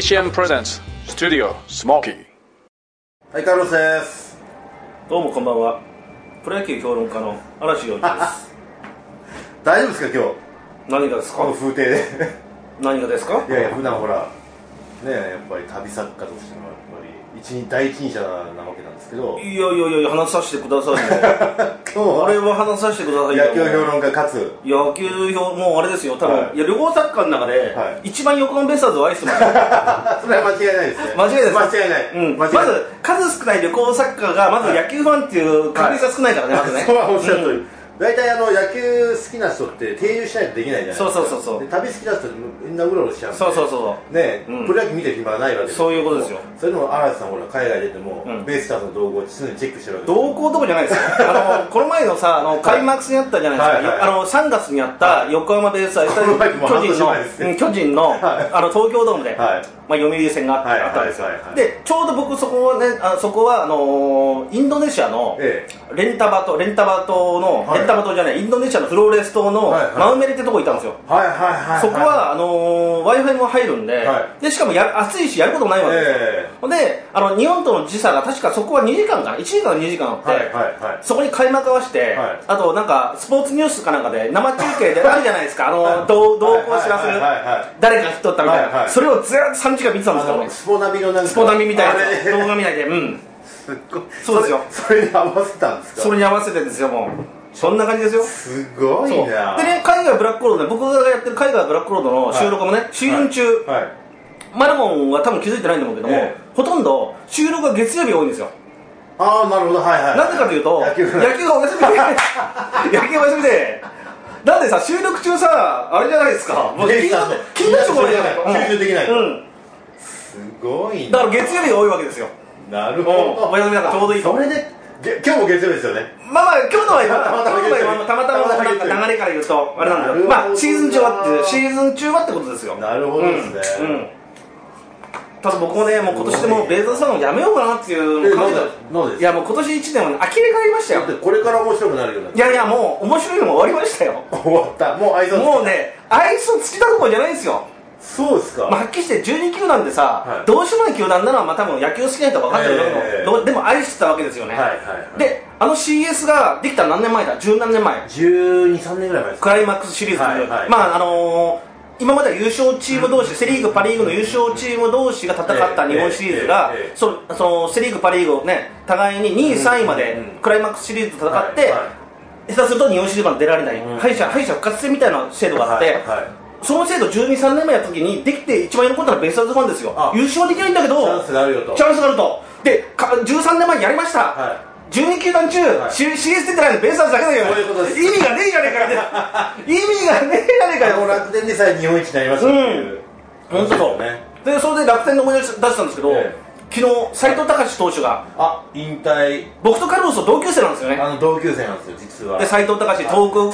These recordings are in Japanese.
BCM プレゼンツスタジオスモーキー。 はい、カルロスです。 どうもこんばんは。プロ野球評論家の嵐陽一です。 大丈夫ですか、今日。 何がですか。 この風景で何がですか。 いやいや、普段ほらね、やっぱり旅作家としてのやっぱり第一人者なわけなんですけど、 いや話させてくださいよ今日は俺は話させてくださいよ。 野球評論家かつ野球評、もうあれですよ、多分、 はい、 いや旅行作家の中で、 はい、 一番横浜ベイスターズを愛してますそれは間違いないですね。 間違いないです。 間違いない、 うん、まず数少ない旅行作家がまず野球ファンっていう確率が少ないからね、まずね。 そうはおっしゃる通り、大体野球好きな人って定住しないとできないじゃないですか。 そうで旅好きな人ってみんなうろうろしちゃうんで、 そうね、プロ野球見てる暇はないわけです。 そういうことですよ。 それでも嵐さんほら海外出ても、ベイスターズの動向を常にチェックしてるわけです。 動向とかじゃないですよこの前のさ、開幕戦やったじゃないですか、3月にやった横浜ベイスターズ、巨人の東京ドームで、読売戦があったんですよ。でちょうど僕そこはインドネシアのレンタバトじゃない、インドネシアのフローレス島のマウメリってとこ行ったんですよ。そこはWi-Fi も入るんで、しかも暑いしやることもないわけですよ。で日本との時差が確かそこは2時間かな、1時間か2時間あって、そこに開幕合わせて、あとなんかスポーツニュースかなんかで生中継であるじゃないですか、同行知らせる誰かが引っ取ったみたいな、それをずっと3時間見てたんですよ。 スポナビのなんかスポナビみたいな動画見ないで、そうですよ。 それに合わせたんですか。 それに合わせてですよ、もうそんな感じですよ。 すごいな。 でね、海外ブラックロードね、僕がやってる海外ブラックロードの収録もね、シーズン中、マルモンは多分気づいてないと思うけども、ほとんど収録が月曜日多いんですよ。 ああ、なるほど。 なぜかというと野球がお休みで野球がお休みで、なんでさ、収録中さ、あれじゃないですか、もう気になってもらえない、 集中できない。すごいな。 だから月曜日が多いわけですよ。 なるほど。 お休みだからちょうどいいと。 それで今日も月曜日ですよね。 まあ今日のはたまたま流れから言うとあれなんだけど、まあシーズン中はってことですよ。 なるほどですね。 ただ僕もね、もう今年でもベイスターズさんをやめようかなっていう感じだ。いやもう今年1年は呆れ返りましたよ。 これから面白くなるような。 いやもう面白いのも終わりましたよ。 終わった。もうね、愛想尽きたところじゃないですよ。 そうですか。 はっきりして12球団でさ、どうしようもない球団なのは多分野球好きな人は分かってるけど、でも愛してたわけですよね。で、CS ができた何年前だ、十何年前、 12、3年ぐらい前です。 クライマックスシリーズという、まあ今までは優勝チーム同士、セ・リーグ、パ・リーグの優勝チーム同士が戦った日本シリーズが、そのセ・リーグ、パ・リーグをね、互いに2位、3位までクライマックスシリーズと戦って、下手すると日本シリーズまで出られない、敗者復活戦みたいな制度があって、その制度12、3年前やった時にできて一番喜んだのはベイスターズファンですよ。優勝できないんだけど、チャンスがあると。で、13年前にやりました。12球団中、CS 出てないのベイスターズだけだよ。意味がねえじゃねえかよ。 楽天でさえ日本一になりましたっていう。 本当そうで、それで楽天で思い出したんですけど、昨日斎藤隆投手が引退。 僕とカルロスと同級生なんですよね。 同級生なんですよ実は。 で斎藤隆、東北高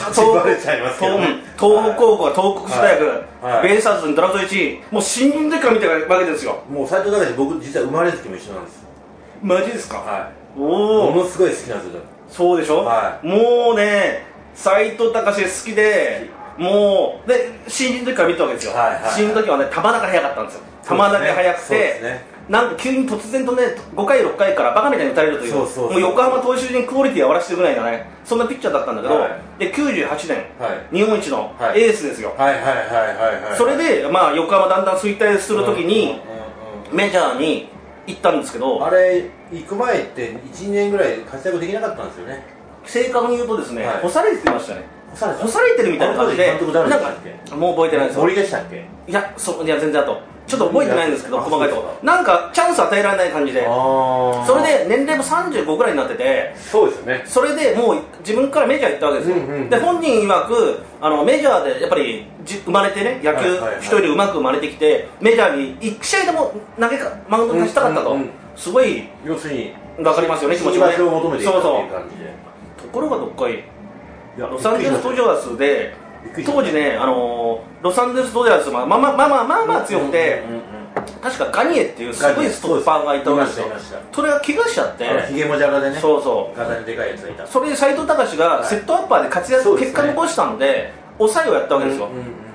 校が東北大学、ベイスターズにドラフト1位、もう新人の時から見てるわけですよ。 もう斎藤隆、僕実は生まれつきも一緒なんです。 マジですか。 ものすごい好きなんですよ。 そうでしょ。もうね、斎藤隆好きで、もうで新人の時から見たわけですよ。新人の時はね、球だけ速かったんですよ。球だけ速くて、なんか急に突然とね、5回6回からバカみたいに打たれるという、もう横浜投手陣クオリティを割らしてるぐらいのね、そんなピッチャーだったんだけど、で98年、日本一のエースですよ。それでまあ横浜だんだん衰退するときにメジャーに行ったんですけど、 あれ行く前って1年ぐらい活躍できなかったんですよね。 正確に言うとですね、干されてましたね。干されてるみたいな感じで、なんかもう覚えてないですよ。 森でしたっけ。 いや全然ちょっと覚えてないんですけど、細かいところなんかチャンス与えられない感じで、それで年齢も35ぐらいになってて、 そうですよね。 それでもう自分からメジャー行ったわけですよ。で本人曰くメジャーでやっぱり生まれてね、野球一人でうまく生まれてきて、メジャーに1試合でもマウンドに立ちたかったと、すごい要するに分かりますよね、気持ちもね。 を求めていたっていう感じで。 ところがどっかいロサンゼルス・ドジャースで、当時ね、ロサンゼルス・ドジャースまあ強くて、確かガニエっていうすごいストッパーがいたんですよ。それが怪我しちゃって、 ひげもじゃらでね、 そう体にでかいやつがいた。 それで斎藤隆がセットアッパーで結果残したんで抑えをやったわけですよ。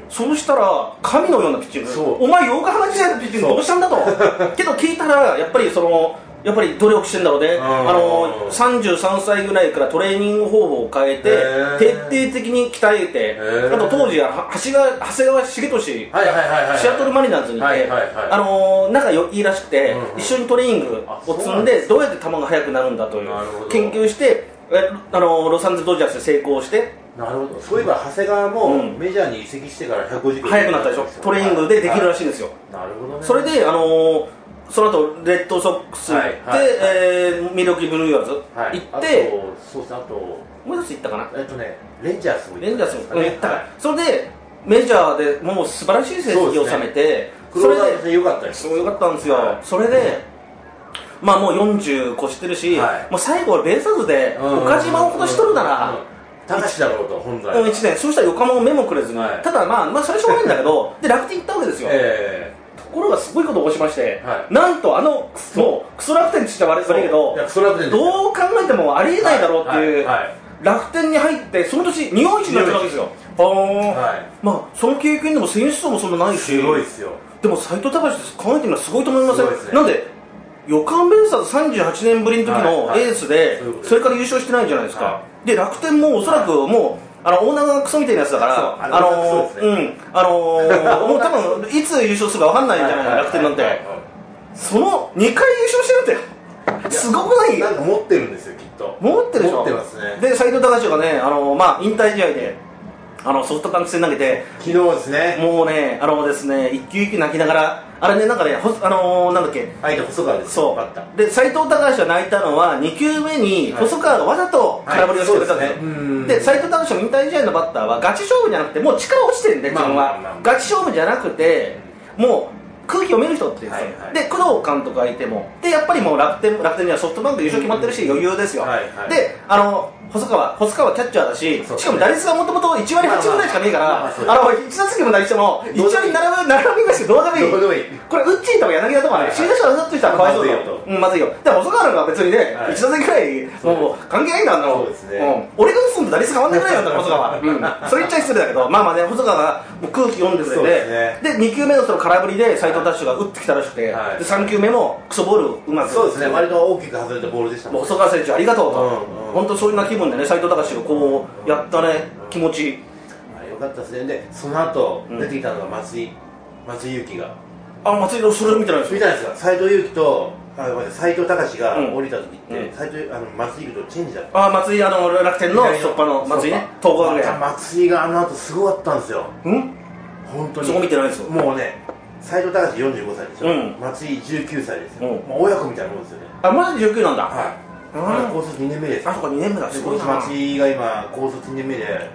そうしたら神のようなピッチング、お前8日話しないピッチングどうしたんだとけど聞いたらやっぱりやっぱり努力してんだろうね、33歳ぐらいからトレーニング方法を変えて徹底的に鍛えて、あと当時は長谷川茂俊、シアトルマリナーズにいて仲いいらしくて、一緒にトレーニングを積んでどうやって球が速くなるんだという研究してロサンゼルスドジャースで成功して。 なるほど。そういえば長谷川もメジャーに移籍してから150キロ速くなったでしょ。トレーニングでできるらしいんですよ。 なるほどね。 それでその後レッドソックス行ってミルウォーキーブルーイヤーズ行ってそうです。あともう一つ行ったかな、 レンジャースも行ったからそれでメジャーでもう素晴らしい成績を収めて、 それで良かったですよかったんですよ。それでまあもう40越してるし、もう最後はベイスターズで岡島を今年取るなら高志だろうと本来 1年、そうしたら横浜も目もくれずに、ただまあそれはしょうがないんだけどで楽天行ったわけですよ。ところがすごいことを起こしまして、なんともうクソ楽天って言っちゃ悪いけど、どう考えてもありえないだろうっていう楽天に入ってその年日本一になっちゃうわけですよ。まあその経験でも選手層もそんなないし、 すごいですよ。 でも斎藤隆って考えてみるのはすごいと思いません？なんで横浜ベイスターズ38年ぶりの時のエースでそれから優勝してないじゃないですか。で楽天もおそらくもうオーナーがクソみたいなやつだからもう多分いつ優勝するか分かんないんじゃないか楽天なんて。その2回優勝してるってすごくない？ なんか持ってるんですよきっと。 持ってるでしょ。 持ってますね。 で斎藤隆がねまあ引退試合でソフトバンク戦投げて昨日ですね。 もうねですね一球一球泣きながらあれねなんかねなんだっけ相手細川です。 そうで斎藤隆が泣いたのは2球目に細川がわざと空振りをしてくれたんですよ。で斎藤隆の引退試合のバッターはガチ勝負じゃなくてもう力落ちてるんで自分はガチ勝負じゃなくてもう空気読める人って言ってた、で工藤監督相手もでやっぱりもう楽天にはソフトバンク優勝決まってるし余裕ですよ。で細川キャッチャーだし、しかも打率がもともと1割8分ぐらいしかねえから1打席も打率も1割並びましてどうでもいい。これウッチーとか柳田とかね首位打者だった人はかわいそうだよ。まずいよ。で細川なんか別にね1打席ぐらいもう関係ないんだろ。俺が打つのと打率変わんなくないよ細川。それ言っちゃ失礼だけどまあね細川が空気読んでくれてで2球目のその空振りで斎藤達が打ってきたらしくてで3球目もクソボールうまくそうですね割と大きく外れたボールでしたもん。 細川選手ありがとうと本当そういうな気分でね斎藤隆がこうやったね気持ちよかったですね。でその後出てきたのが松井裕樹が松井のそれ見てないです見たんですか。斎藤佑樹と斎藤隆が降りた時って松井裕樹とチェンジだった。 松井楽天のストッパーの松井ね東郷で松井が後すごかったんですよ。本当にそこ見てないですよ。 もうね斎藤隆45歳でしょ、松井19歳ですよ。親子みたいなもんですよね。 まだ19なんだ。 高卒2年目です。 あそこ2年目だ。すごいな。 松井が今高卒2年目で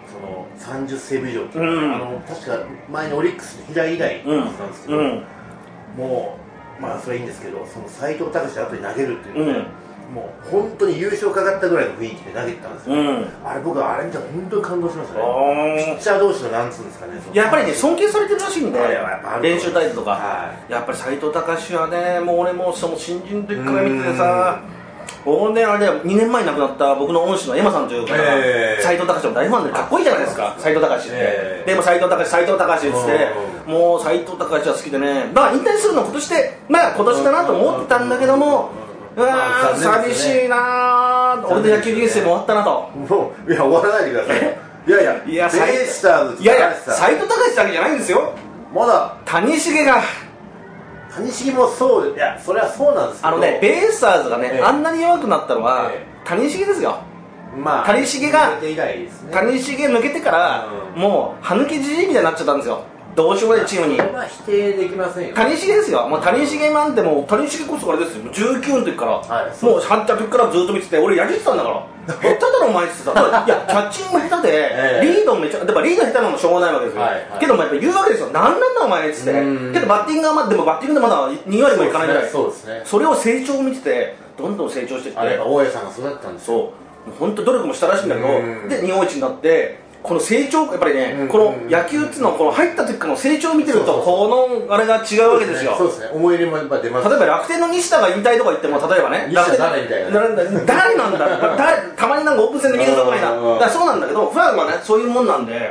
30セーブ以上って確か前にオリックスの平井以来なんですけど、もうまあそれいいんですけどその斎藤隆が後に投げるっていうのでもう本当に優勝かかったぐらいの雰囲気で投げてたんですよ。あれ僕はあれ見たら本当に感動しましたね。ピッチャー同士のなんつうんですかね。 やっぱりね尊敬されてるらしいんで練習態度とかやっぱり斎藤隆はねもう俺もその新人の時から見ててさ僕ねあれ2年前に亡くなった僕の恩師のエマさんという方が斎藤隆の大ファンでかっこいいじゃないですか斎藤隆ってでも斎藤隆って言ってもう斎藤隆は好きでねだから引退するの今年で今年だなと思ってたんだけども寂しいな俺の野球人生も終わったなと。 もういや終わらないでください。いやベイスターズ斎藤隆だけじゃないんですよ。 まだ谷繁が谷繁もそういやそれはそうなんですけどベイスターズがねあんなに弱くなったのは谷繁ですよ。谷繁が谷繁抜けてからもう歯抜けじじいみたいになっちゃったんですよ。どうしようもないチームに否定できませんよ。 谷繁ですよ。もう谷繁なんてもう谷繁こそあれですよ19の時からもう半着からずっと見てて俺やりてたんだから下手だろお前って言ってた。いやキャッチングも下手でリードもめちゃでもリード下手なのもしょうがないわけですよ。けどもやっぱ言うわけですよ。なんなんだお前っつってけどバッティングはでもバッティングでまだ2割もいかないぐらいそれを成長を見ててどんどん成長していって大家さんが育ったんですよ。 本当努力もしたらしいんだけどで日本一になってこの成長やっぱりねこの野球っていうのはこの入った時からの成長を見てるとこのあれが違うわけですよ。 そうですね思い入れもやっぱ出ます。 例えば楽天の西田が引退とか言っても例えばね西田誰みたいな誰なんだたまになんかオープン戦で見るところにだからそうなんだけどファンはねそういうもんなんで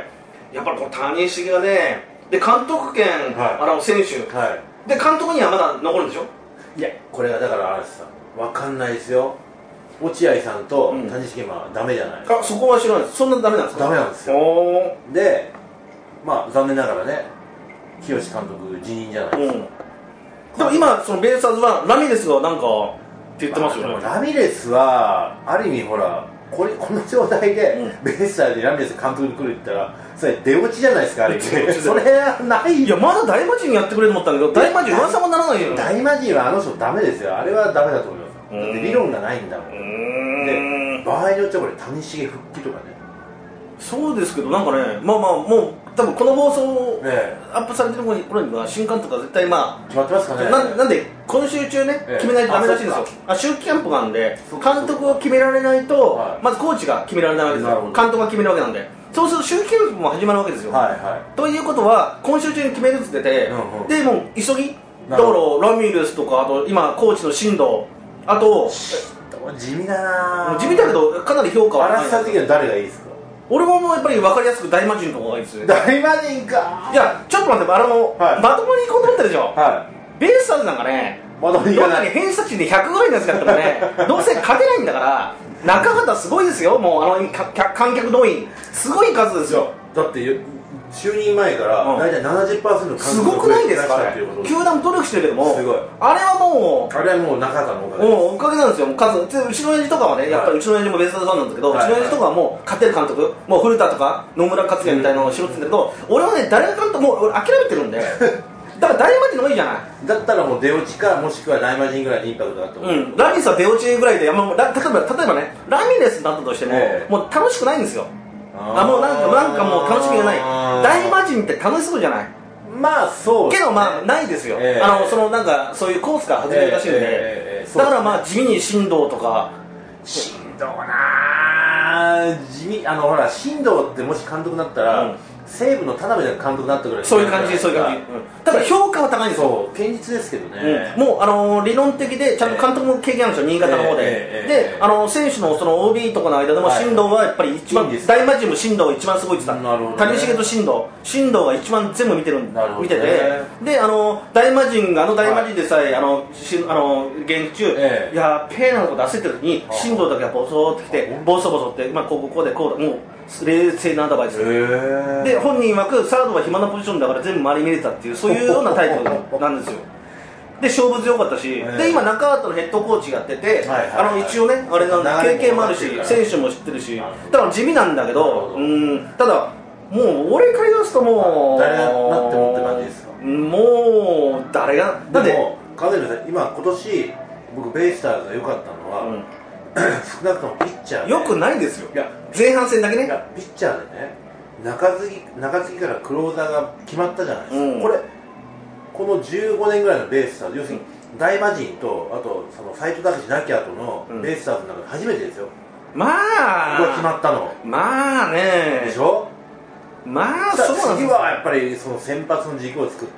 やっぱりこの谷繁がね、で監督兼、選手、で監督にはまだ残るんでしょ。 いや、これがだからあれさ、分かんないですよ。落合さんと谷繁はダメじゃないですか。 そこは知らないです。そんなダメなんですか。 ダメなんですよ。で、まあ残念ながらね、清監督辞任じゃないですか。 でも今そのベイスターズはラミレスがなんかって言ってますよね。 ラミレスはある意味ほら、この状態でベイスターズにラミレス監督に来るって言ったら、それ出落ちじゃないですか、あれ。それはない。 いや、まだ大魔神やってくれると思ったんだけど、大魔神噂もならないよ。 大魔神はあの人ダメですよ。あれはダメだと思います。だって理論がないんだもん。で、場合によってはこれ谷繁復帰とかね。 そうですけど、なんかね、まあもう多分この放送アップされてる頃には新監督が絶対決まってますかね。 なんで今週中ね、決めないとダメらしいんですよ。秋季キャンプがあるんで、監督を決められないと、まずコーチが決められないわけですよ。監督が決めるわけなんで、そうすると秋季キャンプも始まるわけですよ。ということは今週中に決めるって言ってて、でもう急ぎだからラミレスとか、あと今コーチの進藤、あと地味だな。 地味だけどかなり評価は荒木さん的には誰がいいですか。 俺もやっぱり分かりやすく大魔神とかがいいですよね。 大魔神か。 いや、ちょっと待って、まともに行こうと思ってるでしょ。ベイスターズなんかね、どんなに偏差値で100ぐらいのやつやったらね、どうせ勝てないんだから、中畑すごいですよ、もう観客動員、すごい数ですよ。 だって就任前から大体 70% のすごくないですか。球団も努力してるけども、あれはもう中畑のおかげです。 おかげなんですよ。うちの親父とかはね、やっぱりうちの親父もベイスターズファンなんですけど、うちの親父とかはもう勝てる監督、もう古田とか野村克也みたいなのをしろって言うんだけど、俺はね、誰が監督もう俺諦めてるんで、だから大魔神の方がいいじゃない。だったらもう出落ちか、もしくは大魔神ぐらいのインパクトだと思う。 ラミレスは出落ちぐらいで、例えばね、ラミレスだったとしても、もう楽しくないんですよ。もうなんかもう楽しみがない。大魔神って楽しそうじゃない。 まあそうけどまあないですよ。そのなんかそういうコースから外れるらしいんで、だからまあ地味に進藤とか。 進藤な、地味、ほら進藤ってもし監督になったら、西武の田辺が監督になったぐらい。 そういう感じ、そういう感じ。ただ評価は高いんですよ。 堅実ですけどね。 もう理論的でちゃんと監督も経験あるんですよ、新潟の方で。で、選手のその OB とかの間でも進藤はやっぱり一番、大魔神も進藤が一番すごいって言った。谷繁と進藤が一番全部見てて、で大魔神が大魔神でさえ現地中やっべえなこと焦ってる時に進藤だけがボソーってきて、ボソボソって、こうでこうだ、もう冷静なアドバイスで、本人曰くサードは暇なポジションだから全部周り見れたっていう、そういうようなタイプなんですよ。で勝負強かったし、で今中畑のヘッドコーチやってて、一応ねあれなんだ、経験もあるし選手も知ってるし、だから地味なんだけど、ただもう俺から言わすともう誰がなってもって感じですか。 もう誰がだって今年僕ベイスターズが良かったのは、少なくともピッチャーよくないですよ。前半戦だけね。 ピッチャーでね、中継ぎからクローザーが決まったじゃないですか。この15年ぐらいのベイスターズ、要するに大魔神とあとその斎藤隆亡き後のベイスターズの中で初めてですよ。 まあこれ決まったの。 まあね。 でしょ。 まあそうなんです。 次はやっぱりその先発の軸を作って。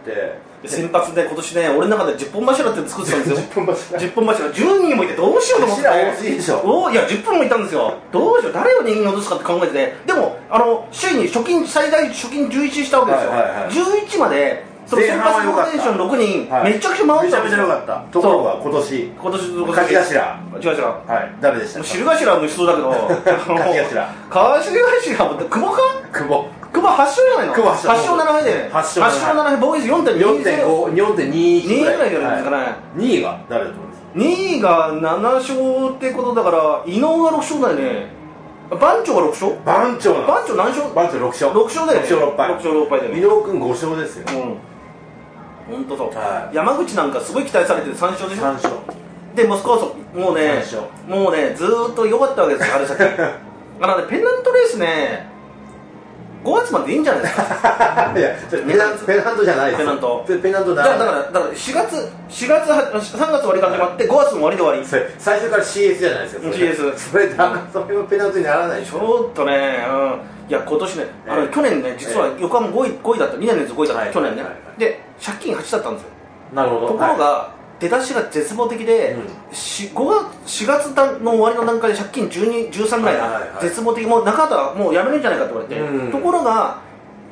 先発で今年ね、俺の中で10本柱って作ってたんですよ。10本柱10人もいてどうしようと思って。 多すぎでしょ。 いや10本もいたんですよ。どうしよう、誰を人間に落とすかって考えてて、でも首位に最大初金11したわけですよ。11までその先発ローテーション6人めちゃくちゃ回ったんですよ。 めちゃめちゃ良かった。ところが今年勝ち頭。誰でした。 汁頭は無双だけど、 勝ち頭久保か。久保8勝じゃないの。8勝7敗で8勝7敗、防御率 4.2 ぐらいじゃないですかね。 2位が誰だと思います。 2位が7勝ってことだから、伊能が6勝だよね。番長が6勝。番長何勝。 番長6勝。 6勝だよね。 6勝6敗だよね。 伊能君5勝ですよ。 本当そう。山口なんかすごい期待されて3勝でしょ。 3勝でモスクワもうねずーっと良かったわけですよ、春先。ペナントレースね、5月までいいんじゃないですか。 いや、ペナントじゃないです。ペナントだから3月終わりから始まって5月の終わりで終わり。 最初から CS じゃないですか。 CS それはペナントにならない。 ちょっとね、いや今年ね、去年ね、実は横浜5位だった、2年連続5位だった、去年ね。で借金8だったんですよ。 なるほど。 ところが出だしが絶望的で、4月の終わりの段階で借金12、13ぐらいな、絶望的、もう中畑はもうやめるんじゃないかって言われて、ところが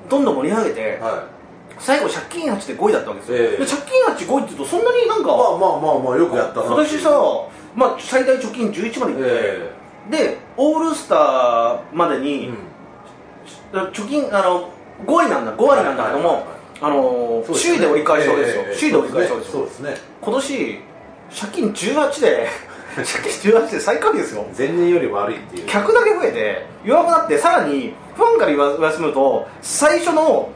どんどん盛り上げて、最後借金8で5位だったわけですよ、で借金8、5位って言うとそんなになんかまあよくやったな。 今年さ、最大貯金11までいって、でオールスターまでに、貯金5位なんだ、5割なんだけども、首位で折り返しそうですよ、首位で折り返しそうですよ。 そうですね。 今年借金18で借金18で最下位ですよ。 前年より悪いっていう。 客だけ増えて弱くなって、さらにファンから言わせると最初の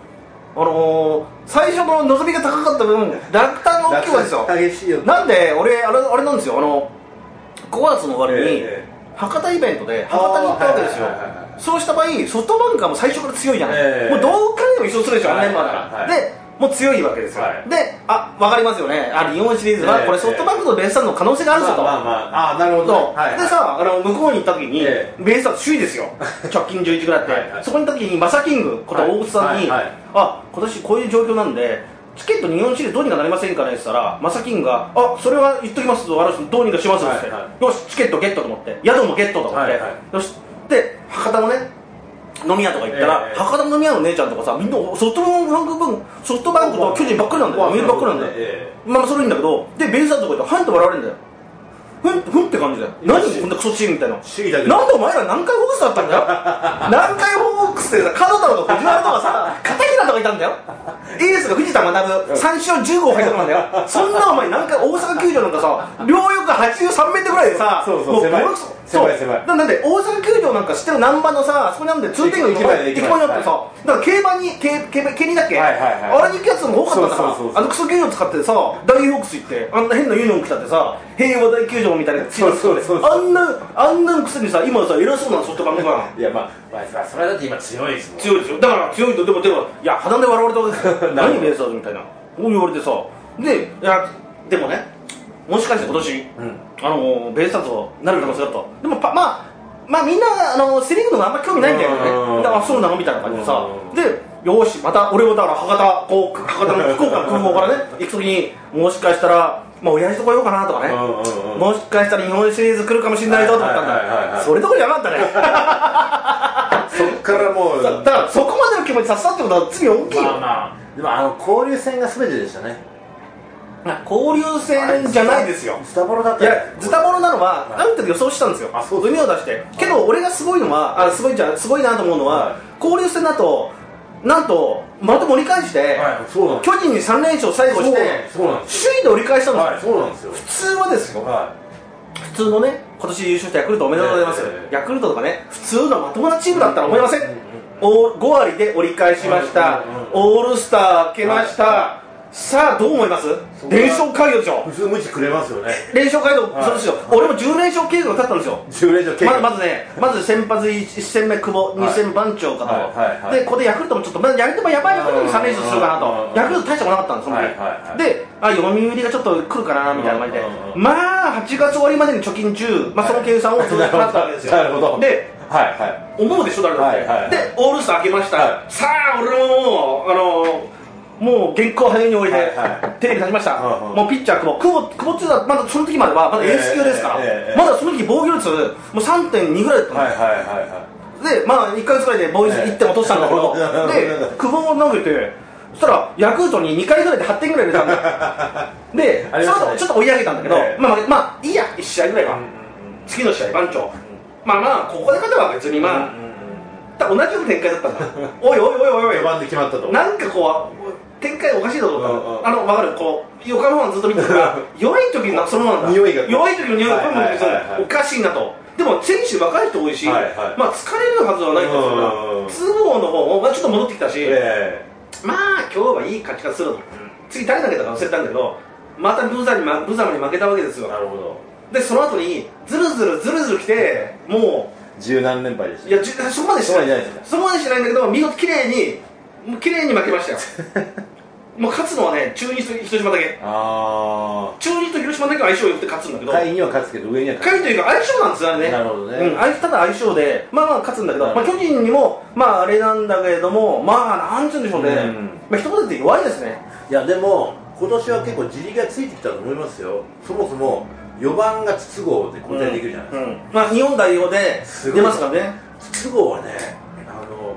望みが高かった分落胆が大きいわけですよ。 激しいよ。 なんで俺あれなんですよ、5月の終わりに博多イベントで博多に行ったわけですよ。そうした場合ソフトバンクはもう最初から強いじゃない、もうどう考えても一緒するでしょ、あのメンバーだから、でもう強いわけですよ、で分かりますよね、日本シリーズはこれソフトバンクとベイスターズの可能性があるぞと、 なるほど。 でさ、向こうに行った時にベイスターズ首位ですよ、直近11ぐらいあって、そこに行った時にマサキングこと大口さんに、今年こういう状況なんでチケット日本シリーズどうにかなりませんかねって言ったら、マサキングがそれは言っときますと、どうにかしますって、よしチケットゲットと思って、宿もゲットと思って、よしで博多のね飲み屋とか行ったら、博多の飲み屋の姉ちゃんとかさ、みんなソフトバンクと巨人ばっかりなんだよ、見るばっかりなんだよ、それいいんだけど、でベイスターズとか行ったらはんと笑われるんだよ、ふんって感じだよ、何こんなクソチームみたいな、なんでお前ら南海ホークスだったんだよ南海ホークスでさ、角田とか藤原とかさ、片平とかいたんだよ、エースが藤田学3勝15敗とかなんだよ、そんなお前大阪球場なんかさ、両翼83メートルぐらいでさ、もう狭いなんで大阪球場なんか知ってる南蛮のさ、あそこにあるんで通天閣駅前にあってさ、だから競馬に競輪だっけ、あれに行くやつも多かったんだから、クソ球場使ってさ、大ホークス行ってあんな変なユニフォーム着たってさ、平和大球場みたいなあんなのくせにさ、今さ偉そうなソフトバンクが、 いやそれだって今強いですもん。 強いですよ、だから強いと、でもいや肌で笑われたわけですよ何ベイスターズみたいなこう言われてさ、でもね、もしかして今年、ベイスターズになる可能性だと、でもみんなセ・リーグのもあんま興味ないんだよね、だからそうなのみたいな感じでさ、でよし、また俺もだから博多の福岡の空港からね行く時に、もしかしたら親父と来ようかなとかね、もしかしたら日本シリーズ来るかもしれないぞと思ったんだ、それどころじゃなかったねそっからもうだからそこまでの気持ちさせたってことは次大きいよ。 でも交流戦が全てでしたね。 交流戦じゃないですよ、 ズタボロだった。 いやズタボロなのはある程度予想したんですよ、海を出して。けど俺がすごいのはすごいなと思うのは、交流戦だとなんとまた盛り返して、巨人に3連勝最後して首位で折り返したんですよ。普通はですよ、普通のね、今年優勝したヤクルトおめでとうございます、ヤクルトとかね、普通のまともなチームだったら思いません、5割で折り返しました、オールスター明けました、さあどう思います？連勝街道でしょ。 普通無知くれますよね。 連勝街道、そうですよ。俺も10連勝計画が立ったんですよ。 10連勝計画。 まず先発1戦目久保、2戦番長かと。でここでヤクルトもちょっとやばいヤクルトに3連勝するかなと。ヤクルト大したことなかったんですその時。で読売がちょっと来るかなみたいな感じで、8月終わりまでに貯金10、その計算をずっと払ったわけですよ。 なるほど。 で思うでしょ誰だって。でオールスター明けました。さあ俺もう原稿早めに置いてテレビ立ちました。もうピッチャー久保っていうのはまだその時まではまだエース級ですから、まだその時防御率もう 3.2 ぐらいだったので、1ヶ月ぐらいで防御率1点落としたんだけど、で久保を投げて、そしたらヤクルトに2回ぐらいで8点ぐらい入れたんだよでちょっと追い上げたんだけど、いいや1試合ぐらいは次の試合番長ここで勝てば別に同じような展開だったんだおい 4番で決まったと、 なんか展開おかしいだろうと思った。分かる、横浜ファンずっと見てたら弱い時のそのまま匂いが弱い時の匂いがおかしいなと。でも選手若い人多いし、疲れるはずはないんですよ。都合の方もちょっと戻ってきたし、今日はいい勝ち方するの。次誰投げたか忘れたんだけど、またブザマに負けたわけですよ。 なるほど。 でその後にずるずる来て、もう十何連敗でした。 いやそこまでしてないんだけど、見事綺麗に負けましたよもう勝つのはね、中日と広島だけ。中日と広島だけは相性よくて勝つんだけど、 下位には勝つけど上には勝つ。 下位というか相性なんですよね。 なるほどね。 ただ相性で勝つんだけど、巨人にもあれなんだけれども、なんつうんでしょうね、一言で弱いですね。 いやでも今年は結構自力がついてきたと思いますよ。そもそも4番が筒香で固定できるじゃないですか。 日本代表で出ますからね。 筒香はね、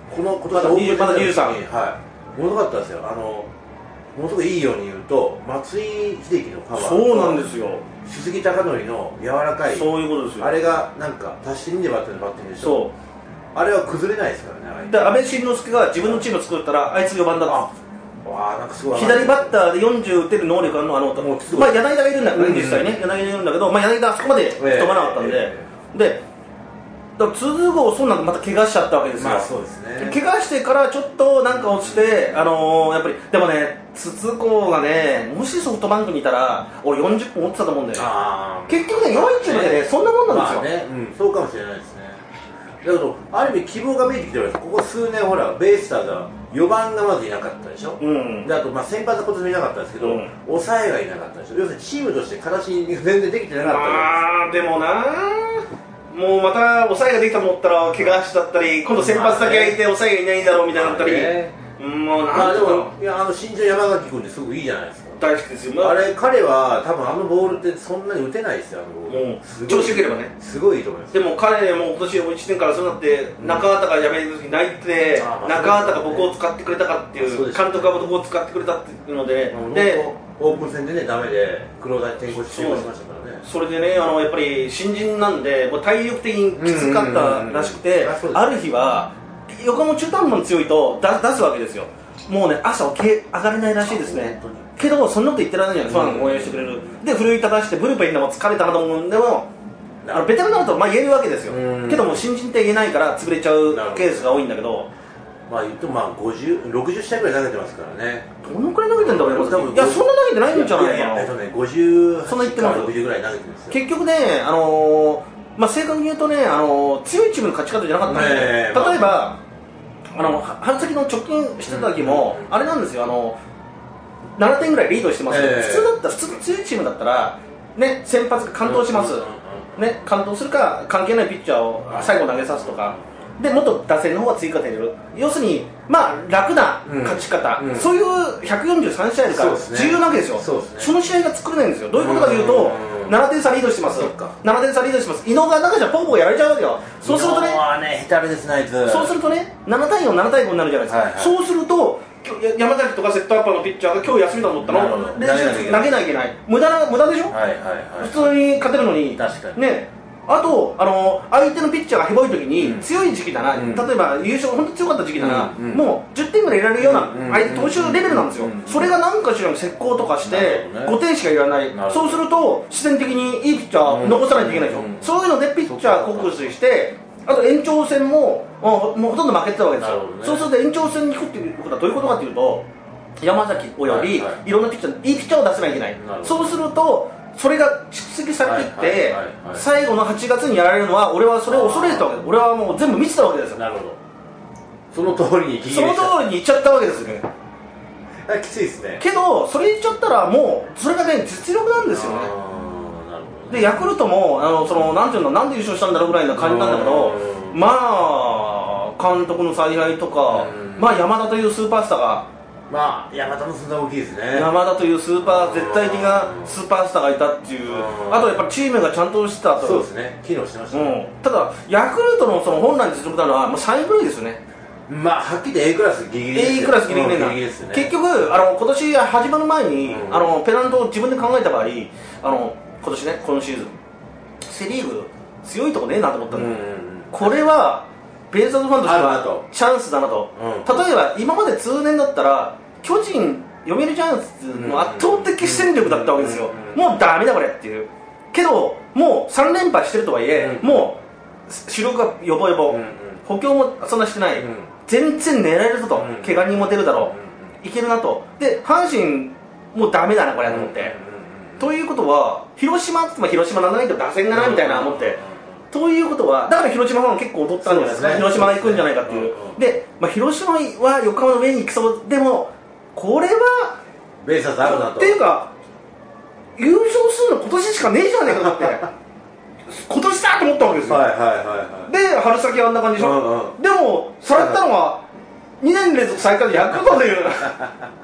今年まだ23、 はい、ものすごかったですよ。ものすごくいいように言うと松井秀喜のパワーと、 そうなんですよ、 鈴木貴則の柔らかい、 そういうことですよ、 あれがなんか足して2で割ってるバッティングでしょ。 そう、 あれは崩れないですからね。 で安倍晋之助が自分のチームを作ったらあいつ4番だった。 なんかすごい左バッターで40打てる能力あるのまあ柳田がいるんだけどね、実際ね、柳田がいるんだけど、まあ、柳田あそこまで飛ばなかったんで、でだから筒香そうなんかまた怪我しちゃったわけですよ、 まあそうですね、 怪我してからちょっとなんか落ちて、やっぱりでもね、筒香がね、もしソフトバンクにいたら俺40本打ってたと思うんだよね。結局ね、4チームでね、そんなもんなんですよ、 まあね、そうかもしれないですね。だけどある意味希望が見えてきてるんです。ここ数年ほらベイスターズは4番がまずいなかったでしょ、であとまあ先発は今年もいなかったですけど、抑えがいなかったでしょ。要するにチームとして形に全然できてなかったでもなもうまた抑えができたと思ったら怪我しちゃったり、今度先発だけがいて抑えがいないんだろうみたいになったり、もうなんでも新人山崎君ってすごくいいじゃないですか。 大好きですよ。 あれ彼は多分ボールってそんなに打てないですよ。 調子良ければね、 すごいいいと思います。 でも彼も今年1年からそうなって中畑が辞める時に泣いて、中畑が僕を使ってくれたかっていう、監督が僕を使ってくれたっていうので、 オープン戦でねダメでクローザーに転向してしましたからね。 それでね、やっぱり新人なんでもう体力的にきつかったらしくて、ある日は横浜中途半端に強いと出すわけですよ。もうね、朝起き上がれないらしいですね。けどそんなこと言ってられないじゃない、ファン応援してくれるで、奮い立たしてブルペンでも疲れたなと思うんでも、ベテランになるとまあ言えるわけですよ。けども新人って言えないから潰れちゃうケースが多いんだけど、 まあ言っても60試合ぐらい投げてますからね。 どのくらい投げてんだろう。いや、そんな投げてないんじゃないかな。 50から60ぐらい投げてるんですよ。 結局ね、まあ正確に言うとね、強いチームの勝ち方じゃなかったんで、例えば春先の直近してた時もあれなんですよ、7点ぐらいリードしてますけど、普通の強いチームだったらね、先発が完投します、ね、完投するか関係ないピッチャーを最後投げさすとかで、もっと打線の方が追加点入れる、要するにまあ楽な勝ち方、そういう143試合あるから重要なわけですよ。その試合が作れないんですよ。どういうことかというと、7点差リードしてます、7点差リードしてます、伊野が中じゃポンポンやられちゃうわけよ。そうするとね、そうするとね、7対4、7対5になるじゃないですか。そうすると山崎とかセットアッパーのピッチャーが今日休みだと思ったら練習投げなきゃいけない、無駄でしょ、普通に勝てるのにね。あと相手のピッチャーがへぼい時に強い時期だな、例えば優勝本当に強かった時期だな、もう10点ぐらい入れられるような相手投手レベルなんですよ。それが何かしらの石膏とかして5点しかいらない、そうすると自然的にいいピッチャーを残さないといけないでしょ。そういうのでピッチャー酷使して、あと延長戦ももうほとんど負けてたわけですよ。そうすると延長戦に行くっていうことはどういうことかというと、山崎およびいろんなピッチャー、いいピッチャーを出せないといけない。そうするとそれが蓄積されていって最後の8月にやられるのは俺はそれを恐れてたわけです。俺はもう全部見てたわけですよ。 なるほど、その通りに言っちゃったわけですよね。 きついですね。 けどそれ言っちゃったらもうそれがね実力なんですよね。でヤクルトもなんていうの、なんで優勝したんだろうぐらいな感じなんだけど、まあ監督の采配とか、まあ山田というスーパースターが、 まあ山田の存在大きいですね。 山田という絶対的なスーパースターがいたっていう、あとやっぱりチームがちゃんとしてたと。 そうですね、機能してましたね。 ただヤクルトの本来の実力なのは3位ぐらいですよね。 まあはっきり言って A クラスギリギリですよ。 A クラスギリギリな、結局今年始まる前にペナントを自分で考えた場合、今年ね、このシーズンセ・リーグ強いとこねえなと思ったの。これはベイスターズファンとしてはチャンスだなと。例えば今まで通年だったら巨人、読売ジャイアンツの圧倒的戦力だったわけですよ。もうダメだこれっていう。けどもう3連敗してるとはいえ、もう主力がヨボヨボ、補強もそんなしてない、全然狙えるぞと、怪我人も出るだろう、いけるなと。で阪神もうダメだなこれと思って、ということは広島って言っても広島なんないと打線がないみたいな思って、ということはだから広島ファン結構踊ったんじゃないですか。広島が行くんじゃないかっていう。で、広島は横浜の上に行きそう。でもこれはベイスターズあるなと。 っていうか優勝するの今年しかねえじゃねえかって今年だと思ったわけですよ。で春先あんな感じでしょ。でもさらったのは2年連続最下位でヤクルトという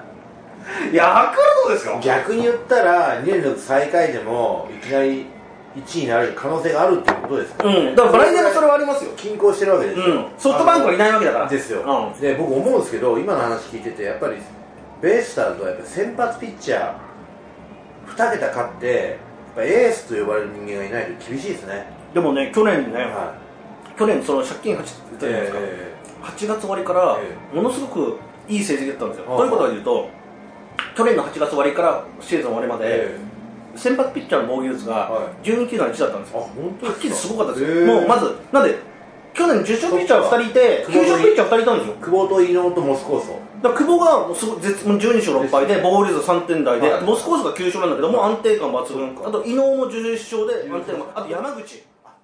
ヤクルトですよ。 逆に言ったら2年連続最下位でもいきなり 1位になれる可能性があるっていうことですからね。 だから来年もそれはありますよ。 均衡してるわけですよ。 ソフトバンクはいないわけだから。 ですよ。で、僕思うんですけど、今の話聞いてて、やっぱりベイスターズはやっぱ先発ピッチャー2桁勝ってやっぱエースと呼ばれる人間がいないと厳しいですね。 でもね、去年去年その借金8って言ったじゃないですか、8月終わりからものすごくいい成績だったんですよ。どういうことかというと、去年の8月終わりからシーズン終わりまで、先発ピッチャーの防御率が12球団1だったんですよ。はっきりすごかったですよ。もうまずなんで去年10勝ピッチャーが2人いて、9勝ピッチャー2人いたんですよ。 久保と伊野とモスコーソ。 だから久保がすごい12勝6敗で防御率3点台で、モスコーソが9勝なんだけども安定感抜群。あと伊野も11勝で安定感、あと山口。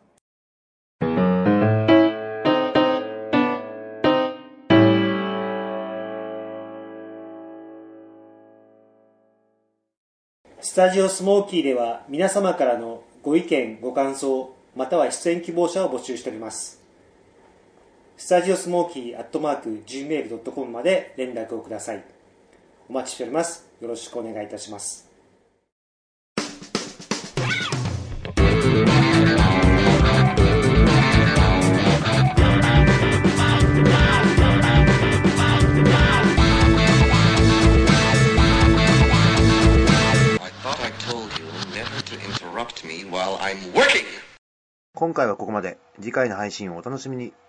スタジオスモーキーでは皆様からのご意見ご感想または出演希望者を募集しております。スタジオスモーキー@gmail.com まで連絡をください。お待ちしております。よろしくお願いいたします。 今回はここまで。次回の配信をお楽しみに。